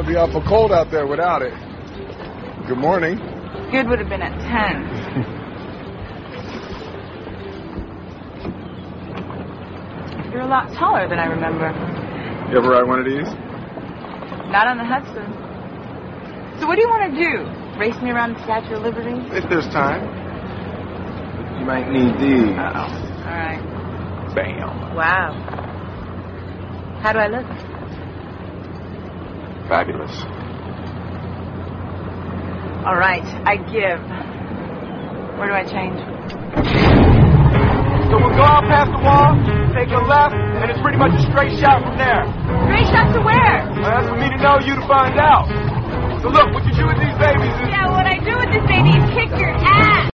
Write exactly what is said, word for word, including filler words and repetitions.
It'd be awful cold out there without it. Good morning. Good would have been at ten. You're a lot taller than I remember. You ever ride one of these? Not on the Hudson. So what do you want to do? Race me around the Statue of Liberty? If there's time. You might need these. Uh-oh. All right. Bam. Wow. How do I look? Fabulous. All right, I give. Where do I change? So we'll go out past the wall, take a left, and it's pretty much a straight shot from there. Straight shot to where? Well, that's for me to know, you to find out. So look, what you do with these babies is... Yeah, what I do with this baby is kick your ass.